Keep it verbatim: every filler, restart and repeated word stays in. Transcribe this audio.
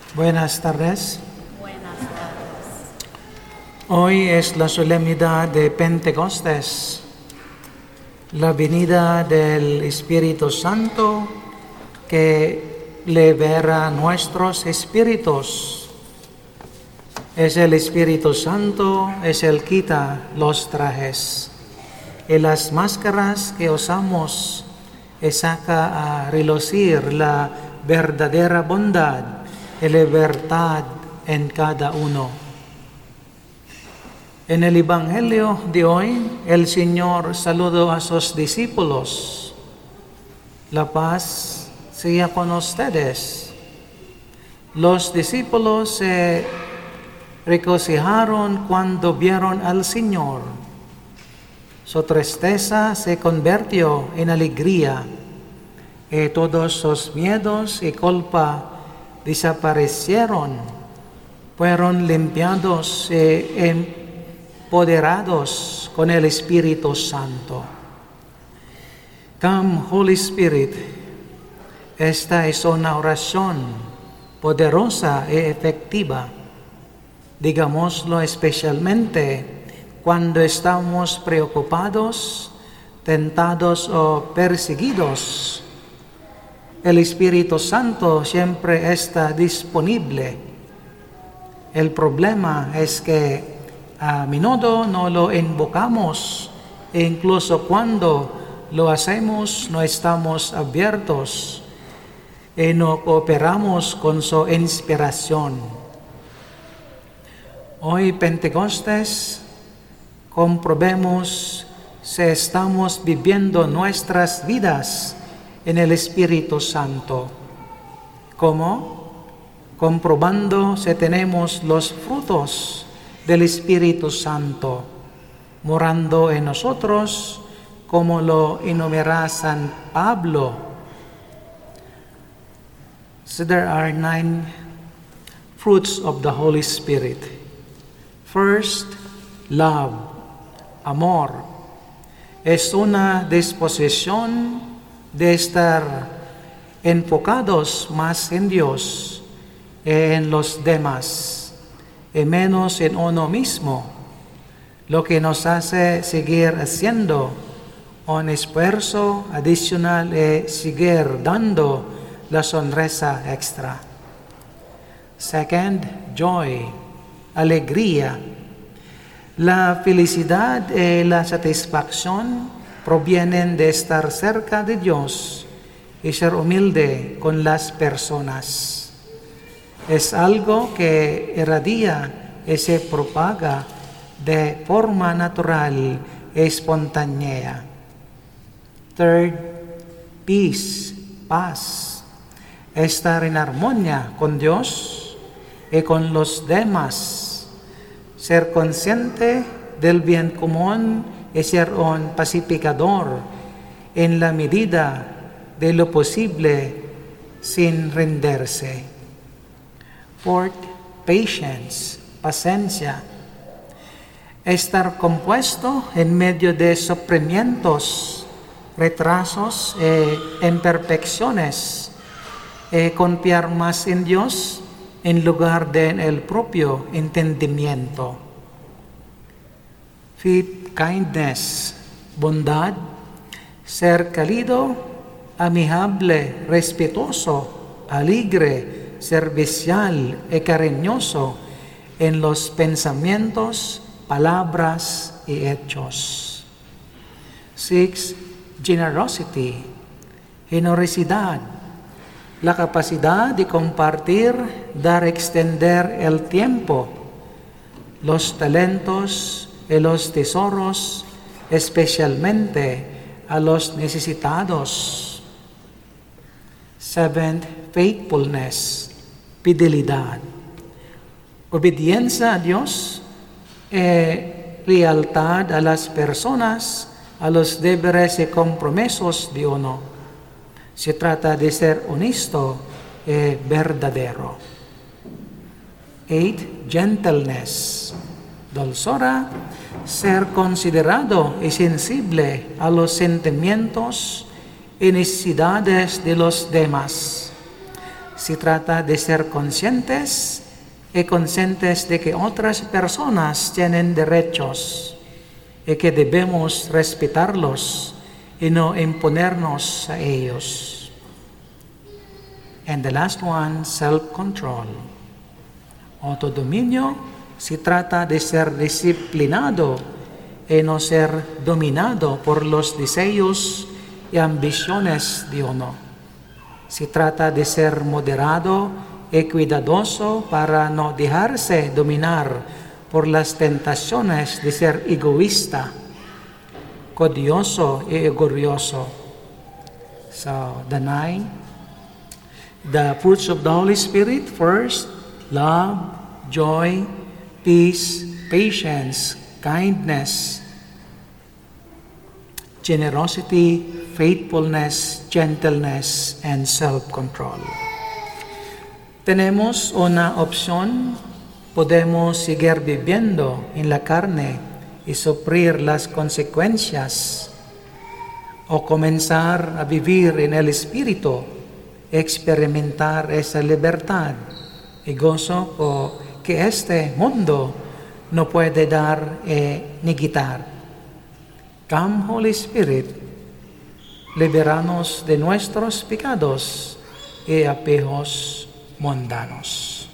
Buenas tardes. Buenas tardes. Hoy es la solemnidad de Pentecostés, la venida del Espíritu Santo que libera nuestros espíritus. Es el Espíritu Santo, es el que quita los trajes y las máscaras que usamos y saca a relucir la verdadera bondad y libertad en cada uno. En el Evangelio de hoy, el Señor saludó a sus discípulos. La paz sea con ustedes. Los discípulos se regocijaron cuando vieron al Señor. Su tristeza se convirtió en alegría y todos sus miedos y culpa desaparecieron, fueron limpiados y empoderados con el Espíritu Santo. Come, Holy Spirit. Esta es una oración poderosa y efectiva. Digámoslo especialmente cuando estamos preocupados, tentados o perseguidos. El Espíritu Santo siempre está disponible. El problema es que a menudo no lo invocamos e incluso cuando lo hacemos no estamos abiertos y no cooperamos con su inspiración. Hoy, Pentecostés, comprobemos si estamos viviendo nuestras vidas en el Espíritu Santo. ¿Cómo? Comprobando si tenemos los frutos del Espíritu Santo morando en nosotros, como lo enumera San Pablo. So there are nine fruits of the Holy Spirit. First, love, amor. Es una disposición de estar enfocados más en Dios y en los demás y menos en uno mismo, lo que nos hace seguir haciendo un esfuerzo adicional y seguir dando la sonrisa extra. Second, joy, alegría. La felicidad y la satisfacción provienen de estar cerca de Dios y ser humilde con las personas. Es algo que irradia y se propaga de forma natural y espontánea. Third, peace, paz. Estar en armonía con Dios y con los demás. Ser consciente del bien común y ser un pacificador en la medida de lo posible sin rendirse. Fourth, patience, paciencia. Estar compuesto en medio de sufrimientos, retrasos e imperfecciones, y confiar más en Dios en lugar de en el propio entendimiento. Fifth, kindness, bondad, ser cálido, amigable, respetuoso, alegre, servicial y cariñoso en los pensamientos, palabras y hechos. Six, generosity, generosidad, la capacidad de compartir, dar, extender el tiempo, los talentos y los tesoros, especialmente a los necesitados. Seventh, faithfulness, fidelidad, obediencia a Dios y lealtad a las personas, a los deberes y compromisos de uno. Se trata de ser honesto y verdadero. Eight, gentleness, dulzura, ser considerado y sensible a los sentimientos y necesidades de los demás. se trata de ser conscientes y conscientes de que otras personas tienen derechos y que debemos respetarlos y no imponernos a ellos. And the last one, self-control. Autodominio se trata de ser disciplinado y no ser dominado por los deseos y ambiciones de uno. Se trata de ser moderado y cuidadoso para no dejarse dominar por las tentaciones de ser egoísta, codioso y orgulloso. So, the nine, the fruits of the Holy Spirit, first, love, joy, peace, patience, kindness, generosity, faithfulness, gentleness, and self-control. Tenemos una opción, podemos seguir viviendo en la carne y sufrir las consecuencias, o comenzar a vivir en el Espíritu, experimentar esa libertad y gozo que este mundo no puede dar eh, ni quitar. Come, Holy Spirit, libéranos de nuestros pecados y apegos mundanos.